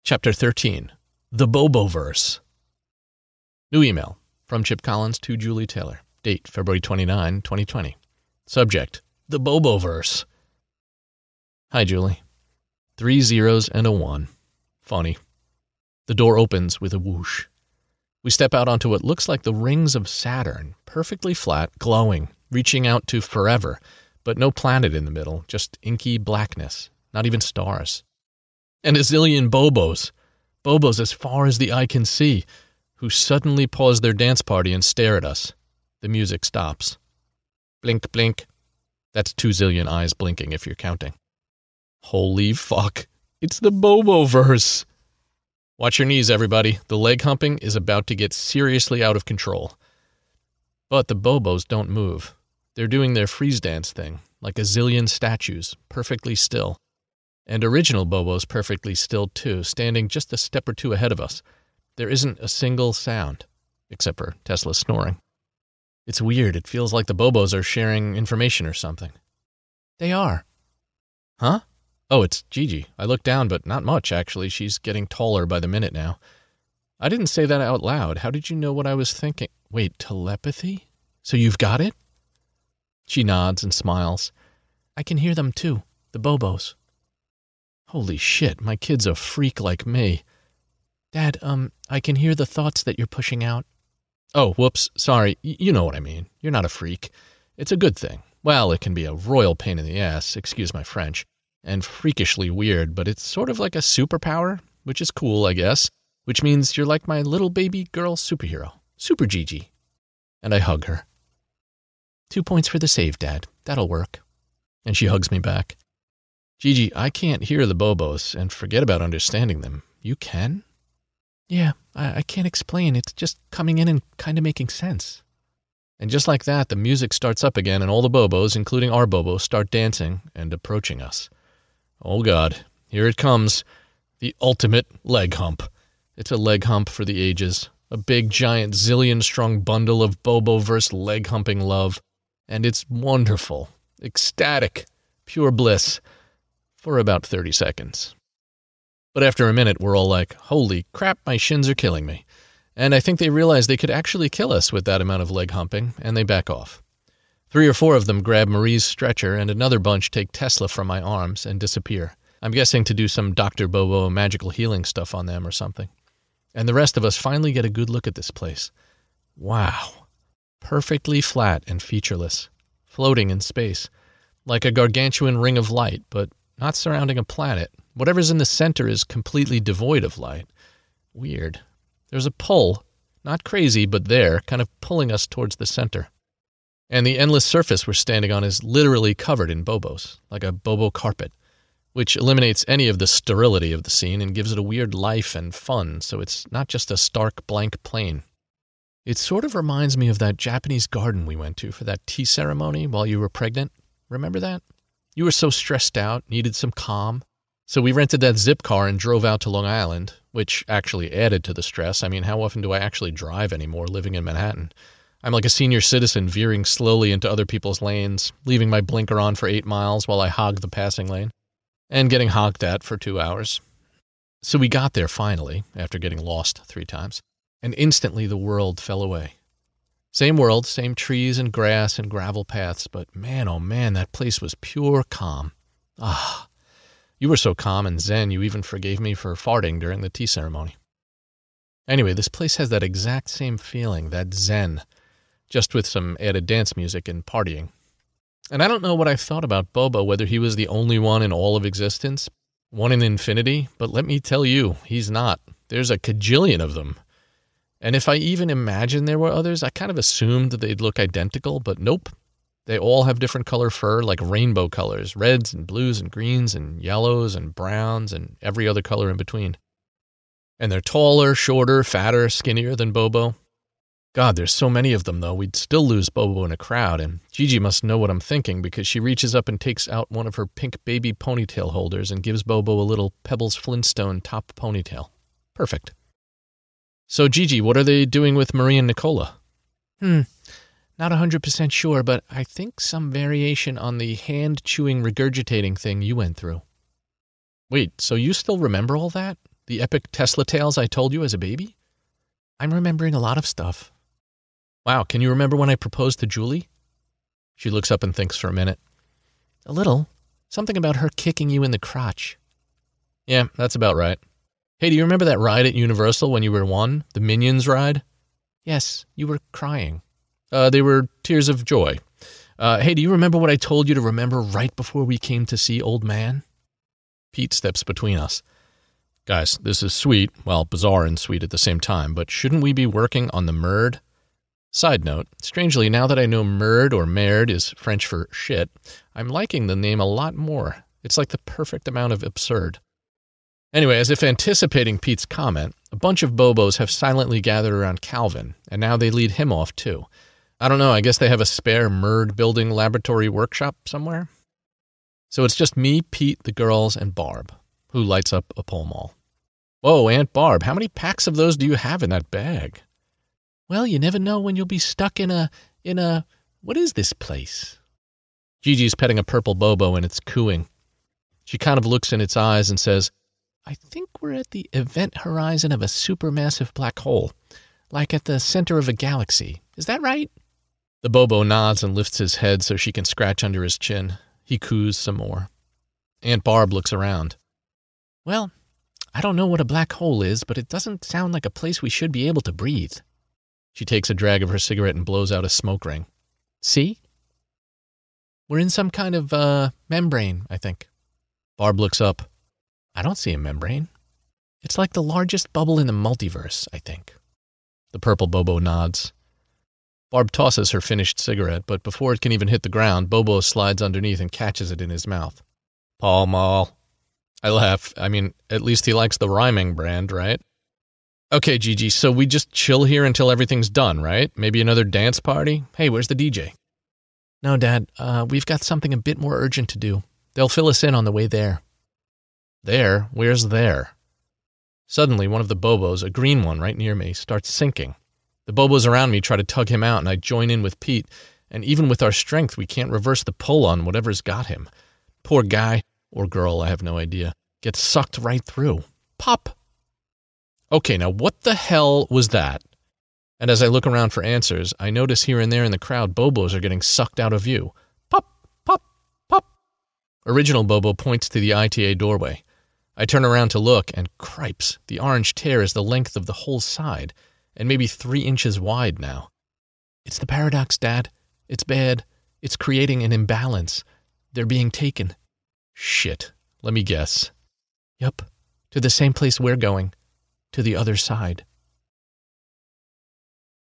Chapter 13. The Boboverse. New email from Chip Collins to Julie Taylor. Date February 29, 2020. Subject: The Boboverse. Hi, Julie. 3 zeros and a 1. Funny. The door opens with a whoosh. We step out onto what looks like the rings of Saturn, perfectly flat, glowing, reaching out to forever, but no planet in the middle, just inky blackness, not even stars. And a zillion Bobos as far as the eye can see, who suddenly pause their dance party and stare at us. The music stops. Blink, blink. That's 2 zillion eyes blinking if you're counting. Holy fuck. It's the Boboverse. Watch your knees, everybody. The leg humping is about to get seriously out of control. But the Bobos don't move. They're doing their freeze dance thing, like a zillion statues, perfectly still. And original Bobos perfectly still too, standing just a step or two ahead of us. There isn't a single sound, except for Tesla snoring. It's weird. It feels like the Bobos are sharing information or something. They are. Huh? Oh, it's Gigi. I looked down, but not much, actually. She's getting taller by the minute now. I didn't say that out loud. How did you know what I was thinking? Wait, telepathy? So you've got it? She nods and smiles. I can hear them too, the Bobos. Holy shit, my kid's a freak like me. Dad, I can hear the thoughts that you're pushing out. Oh, whoops, sorry. You know what I mean. You're not a freak. It's a good thing. Well, it can be a royal pain in the ass, excuse my French, and freakishly weird, but it's sort of like a superpower, which is cool, I guess, which means you're like my little baby girl superhero, Super Gigi. And I hug her. 2 points for the save, Dad. That'll work. And she hugs me back. Gigi, I can't hear the Bobos, and forget about understanding them. You can? Yeah, I can't explain. It's just coming in and kind of making sense. And just like that, the music starts up again, and all the Bobos, including our Bobo, start dancing and approaching us. Oh God, here it comes. The ultimate leg hump. It's a leg hump for the ages. A big, giant, zillion-strong bundle of Boboverse leg-humping love. And it's wonderful, ecstatic, pure bliss. For about 30 seconds. But after a minute, we're all like, holy crap, my shins are killing me. And I think they realize they could actually kill us with that amount of leg humping, and they back off. 3 or 4 of them grab Marie's stretcher, and another bunch take Tesla from my arms and disappear. I'm guessing to do some Dr. Bobo magical healing stuff on them or something. And the rest of us finally get a good look at this place. Wow. Perfectly flat and featureless. Floating in space. Like a gargantuan ring of light, but not surrounding a planet. Whatever's in the center is completely devoid of light. Weird. There's a pull, not crazy, but there, kind of pulling us towards the center. And the endless surface we're standing on is literally covered in Bobos, like a Bobo carpet, which eliminates any of the sterility of the scene and gives it a weird life and fun, so it's not just a stark blank plain. It sort of reminds me of that Japanese garden we went to for that tea ceremony while you were pregnant. Remember that? You were so stressed out, needed some calm. So we rented that zip car and drove out to Long Island, which actually added to the stress. I mean, how often do I actually drive anymore living in Manhattan? I'm like a senior citizen veering slowly into other people's lanes, leaving my blinker on for 8 miles while I hog the passing lane, and getting honked at for 2 hours. So we got there finally, after getting lost 3 times, and instantly the world fell away. Same world, same trees and grass and gravel paths, but man, oh man, that place was pure calm. Ah, you were so calm and zen you even forgave me for farting during the tea ceremony. Anyway, this place has that exact same feeling, that zen, just with some added dance music and partying. And I don't know what I thought about Bobo, whether he was the only one in all of existence, one in infinity, but let me tell you, he's not. There's a cajillion of them. And if I even imagined there were others, I kind of assumed that they'd look identical, but nope. They all have different color fur, like rainbow colors, reds and blues and greens and yellows and browns and every other color in between. And they're taller, shorter, fatter, skinnier than Bobo. God, there's so many of them, though. We'd still lose Bobo in a crowd, and Gigi must know what I'm thinking because she reaches up and takes out one of her pink baby ponytail holders and gives Bobo a little Pebbles Flintstone top ponytail. Perfect. So, Gigi, what are they doing with Marie and Nicola? Not 100% sure, but I think some variation on the hand-chewing regurgitating thing you went through. Wait, so you still remember all that? The epic Tesla tales I told you as a baby? I'm remembering a lot of stuff. Wow, can you remember when I proposed to Julie? She looks up and thinks for a minute. A little. Something about her kicking you in the crotch. Yeah, that's about right. Hey, do you remember that ride at Universal when you were 1? The Minions ride? Yes, you were crying. They were tears of joy. Hey, do you remember what I told you to remember right before we came to see Old Man? Pete steps between us. Guys, this is sweet, well, bizarre and sweet at the same time, but shouldn't we be working on the merd? Side note, strangely, now that I know merd or merde is French for shit, I'm liking the name a lot more. It's like the perfect amount of absurd. Anyway, as if anticipating Pete's comment, a bunch of Bobos have silently gathered around Calvin, and now they lead him off too. I don't know, I guess they have a spare merd building laboratory workshop somewhere? So it's just me, Pete, the girls, and Barb, who lights up a pole mall. Whoa, Aunt Barb, how many packs of those do you have in that bag? Well, you never know when you'll be stuck in a, what is this place? Gigi's petting a purple Bobo and it's cooing. She kind of looks in its eyes and says, I think we're at the event horizon of a supermassive black hole, like at the center of a galaxy. Is that right? The Bobo nods and lifts his head so she can scratch under his chin. He coos some more. Aunt Barb looks around. Well, I don't know what a black hole is, but it doesn't sound like a place we should be able to breathe. She takes a drag of her cigarette and blows out a smoke ring. See? We're in some kind of, membrane, I think. Barb looks up. I don't see a membrane. It's like the largest bubble in the multiverse, I think. The purple Bobo nods. Barb tosses her finished cigarette, but before it can even hit the ground, Bobo slides underneath and catches it in his mouth. Pall Mall. I laugh. I mean, at least he likes the rhyming brand, right? Okay, Gigi, so we just chill here until everything's done, right? Maybe another dance party? Hey, where's the DJ? No, Dad. We've got something a bit more urgent to do. They'll fill us in on the way there. There? Where's there? Suddenly, one of the Bobos, a green one right near me, starts sinking. The Bobos around me try to tug him out, and I join in with Pete, and even with our strength, we can't reverse the pull on whatever's got him. Poor guy, or girl, I have no idea, gets sucked right through. Pop! Okay, now what the hell was that? And as I look around for answers, I notice here and there in the crowd, Bobos are getting sucked out of view. Pop! Pop! Pop! Original Bobo points to the ITA doorway. I turn around to look, and cripes, the orange tear is the length of the whole side, and maybe 3 inches wide now. It's the paradox, Dad. It's bad. It's creating an imbalance. They're being taken. Shit. Let me guess. Yup. To the same place we're going. To the other side.